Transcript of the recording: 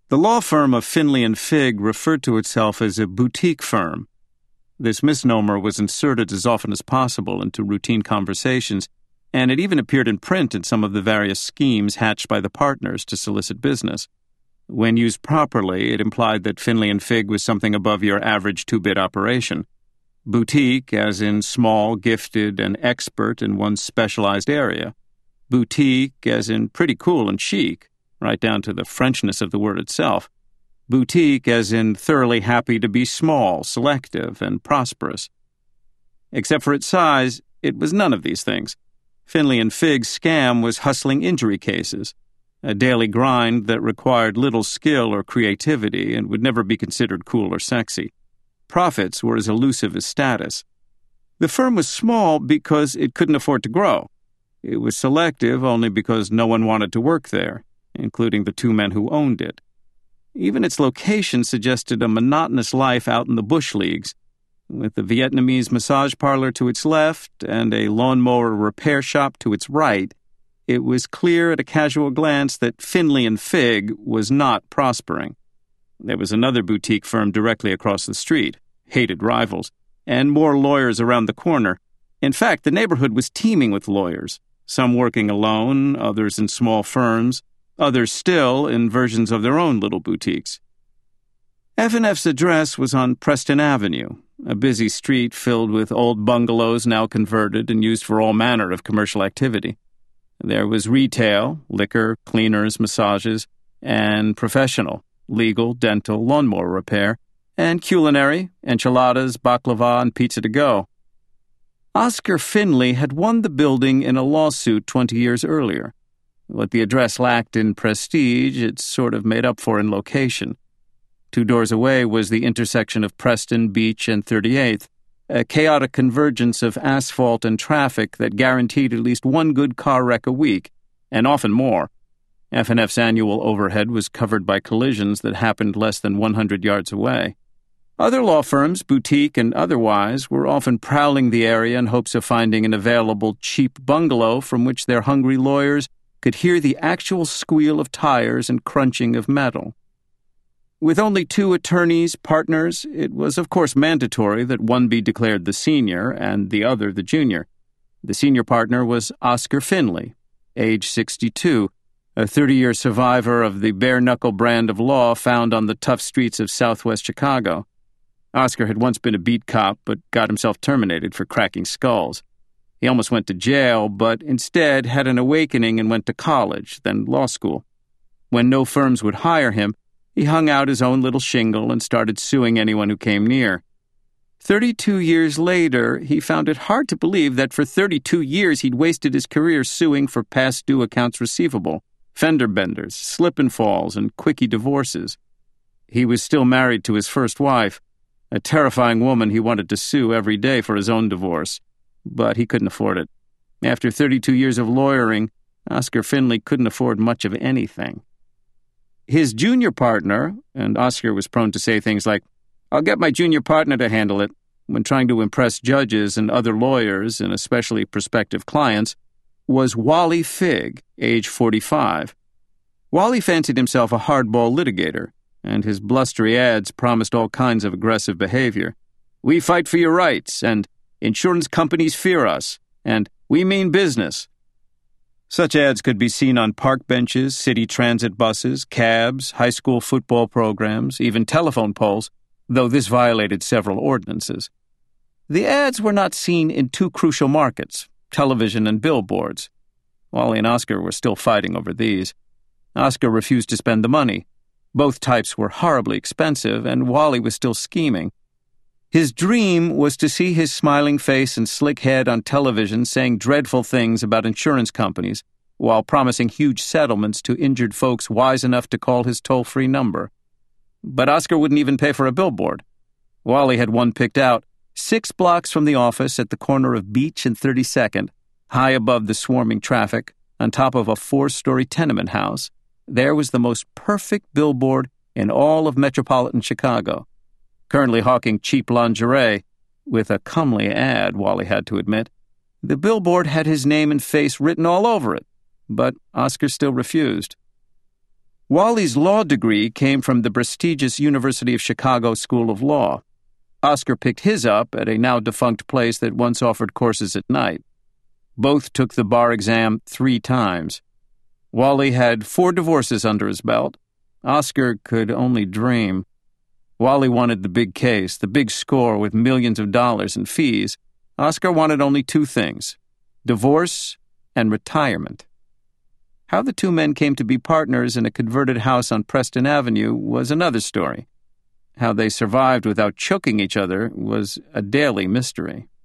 The law firm of Finley and Figg referred to itself as a boutique firm. This misnomer was inserted as often as possible into routine conversations, and it even appeared in print in some of the various schemes hatched by the partners to solicit business. When used properly, it implied that Finley and Figg was something above your average two-bit operation. Boutique, as in small, gifted, and expert in one specialized area. Boutique, as in pretty cool and chic, right down to the Frenchness of the word itself. Boutique, as in thoroughly happy to be small, selective, and prosperous. Except for its size, it was none of these things. Finley and Figg's scam was hustling injury cases, a daily grind that required little skill or creativity and would never be considered cool or sexy. Profits were as elusive as status. The firm was small because it couldn't afford to grow. It was selective only because no one wanted to work there, including the two men who owned it. Even its location suggested a monotonous life out in the bush leagues, with the Vietnamese massage parlor to its left and a lawnmower repair shop to its right. It was clear at a casual glance that Finley and Figg was not prospering. There was another boutique firm directly across the street, hated rivals, and more lawyers around the corner. In fact, the neighborhood was teeming with lawyers, some working alone, others in small firms, others still in versions of their own little boutiques. F&F's address was on Preston Avenue, a busy street filled with old bungalows now converted and used for all manner of commercial activity. There was retail, liquor, cleaners, massages, and professional, legal, dental, lawnmower repair, and culinary, enchiladas, baklava, and pizza to go. Oscar Finley had won the building in a lawsuit 20 years earlier. What the address lacked in prestige, it sort of made up for in location. 2 doors away was the intersection of Preston, Beach, and 38th, a chaotic convergence of asphalt and traffic that guaranteed at least one good car wreck a week, and often more. F&F's annual overhead was covered by collisions that happened less than 100 yards away. Other law firms, boutique and otherwise, were often prowling the area in hopes of finding an available cheap bungalow from which their hungry lawyers could hear the actual squeal of tires and crunching of metal. With only 2 attorneys, partners, it was of course mandatory that one be declared the senior and the other the junior. The senior partner was Oscar Finley, age 62, a 30-year survivor of the bare-knuckle brand of law found on the tough streets of southwest Chicago. Oscar had once been a beat cop, but got himself terminated for cracking skulls. He almost went to jail, but instead had an awakening and went to college, then law school. When no firms would hire him, he hung out his own little shingle and started suing anyone who came near. 32 years later, he found it hard to believe that for 32 years he'd wasted his career suing for past due accounts receivable, fender benders, slip and falls, and quickie divorces. He was still married to his first wife, a terrifying woman he wanted to sue every day for his own divorce, but he couldn't afford it. After 32 years of lawyering, Oscar Finley couldn't afford much of anything. His junior partner, and Oscar was prone to say things like, "I'll get my junior partner to handle it," when trying to impress judges and other lawyers, and especially prospective clients, was Wally Figg, age 45. Wally fancied himself a hardball litigator, and his blustery ads promised all kinds of aggressive behavior. "We fight for your rights," and "Insurance companies fear us," and "We mean business." Such ads could be seen on park benches, city transit buses, cabs, high school football programs, even telephone poles, though this violated several ordinances. The ads were not seen in 2 crucial markets, television and billboards. Wally and Oscar were still fighting over these. Oscar refused to spend the money. Both types were horribly expensive, and Wally was still scheming. His dream was to see his smiling face and slick head on television saying dreadful things about insurance companies while promising huge settlements to injured folks wise enough to call his toll-free number. But Oscar wouldn't even pay for a billboard. Wally had one picked out, 6 blocks from the office at the corner of Beach and 32nd, high above the swarming traffic, on top of a 4-story tenement house. There was the most perfect billboard in all of metropolitan Chicago. Currently hawking cheap lingerie, with a comely ad, Wally had to admit. The billboard had his name and face written all over it, but Oscar still refused. Wally's law degree came from the prestigious University of Chicago School of Law. Oscar picked his up at a now-defunct place that once offered courses at night. Both took the bar exam 3 times. Wally had 4 divorces under his belt. Oscar could only dream. Wally wanted the big case, the big score with millions of dollars in fees. Oscar wanted only 2 things: divorce and retirement. How the 2 men came to be partners in a converted house on Preston Avenue was another story. How they survived without choking each other was a daily mystery.